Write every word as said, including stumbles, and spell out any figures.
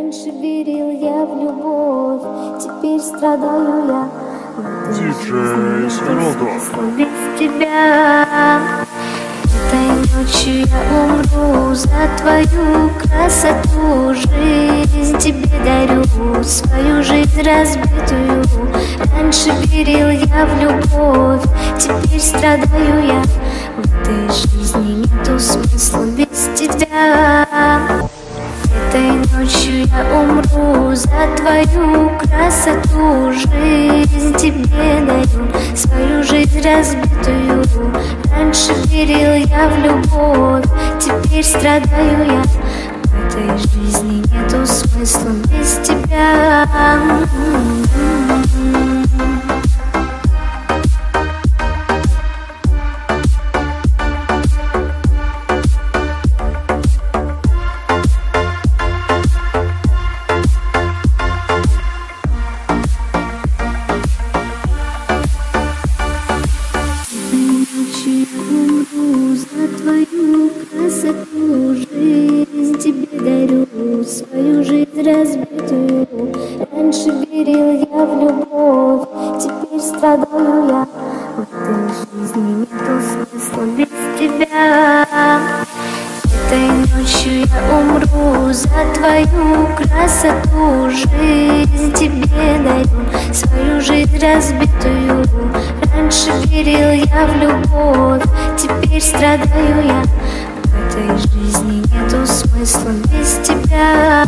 Раньше верил я в любовь, теперь страдаю я. Диджей Свинолдо. Без тебя этой ночью я умру за твою красоту. Жизнь тебе дарю, свою жизнь разбитую. Раньше верил я в любовь, теперь страдаю я. В этой жизни нету смысла без тебя. Этой ночью я умру за твою красоту. Жизнь тебе даю, свою жизнь разбитую. Раньше верил я в любовь, теперь страдаю я. В этой жизни нету смысла без тебя. Жизнь тебе дарю, свою жизнь разбитую. Раньше верил я в любовь, теперь страдаю я. В этой жизни нету смысла без тебя. Этой ночью я умру за твою красоту. Жизнь тебе даю, свою жизнь разбитую. Раньше верил я в любовь, теперь страдаю я. В этой жизни нету смысла без тебя.